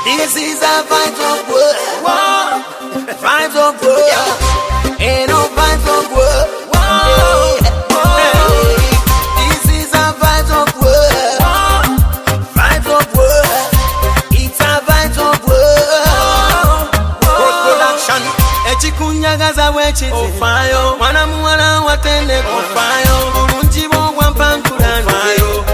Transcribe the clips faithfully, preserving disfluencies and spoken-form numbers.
This is a vibes of world. Whoa. Vibes of world. Yeah. Ain't no vibes of world. Whoa. Hey. This is a vibes of world. Whoa. Vibes of world. It's a vibes of world. World production. Echikunjagaza wechi ofayo. Mwana mwana watende ofayo. Urunjibo wampankurani ofayo.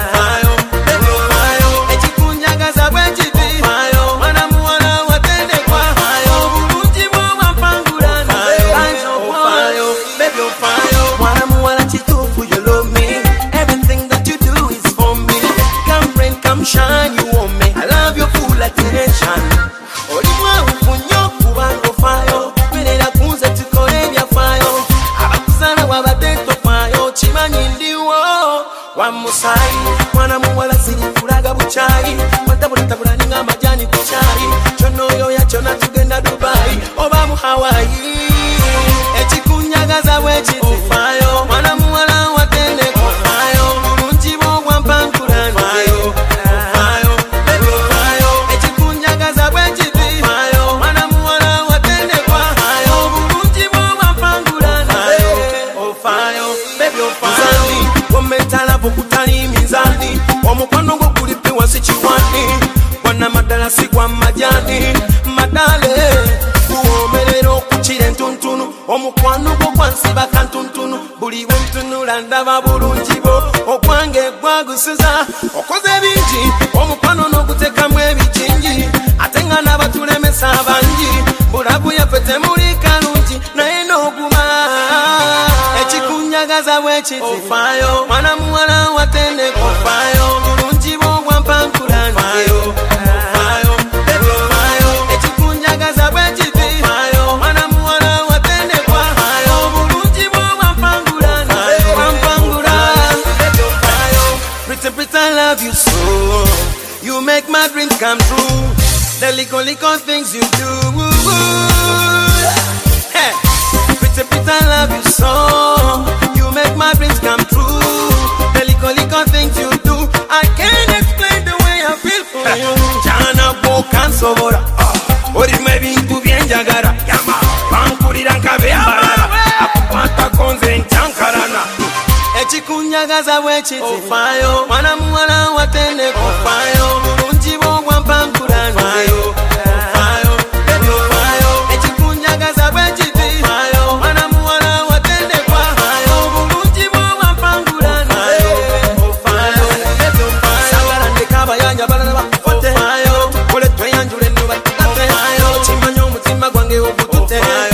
Shine, you want me. I love your full attention. Olimwa ufunyo kubango fayo. Menera kunze tukore bya fayo. Abakuzana wabateto fayo. Chimanyi ndiwo wa musai. Mwana muwala ziri kulaga buchai. Matabula tabula ninga majani kuchai. Chono yo ya chona tugenda Dubai. Oba mu Hawaii. Echikunjagaza wechi fayo. Mwana muwala watende fayo. Urunjibo wampankurani fayo. Kutani mizani omukwano gwo kulipiwa si kiwani wana madala si kwa majani madale kuomerera okukira entuntunu omukwano gwo gwansiba kantuntunu buli wentunula ndaba bulungi bo okwange gwagusiza okoze bingi omukwano n'okutekamu ebikingi ate nga n'abatulemesa abangi bulabu yaffe temuli kalungi naye n'oguma echikunjagaza wechi ofayo mwana muwala watende ofayo bulungibo bwampankurani ofayo echikunjagaza wechi ofayo mwana muwala watende ofayo bulungibo bwampankurani bwampangurani pretty pretty I love you so you make my dreams come true the little little things you do hey pretty pretty I love you so you make my dreams come true. The little little things you do, I can't explain the way I feel for you. Jana bokan sobora, ori mebi tu bien jagara. Yama, bankurira nkabe barara. Akukwata konze nchankarana. Echikunjagaza wechi ofayo, mwana muwala watende ofayo. Urunjibo wampankurani ofayo. Chimanyo mutima gwange obutute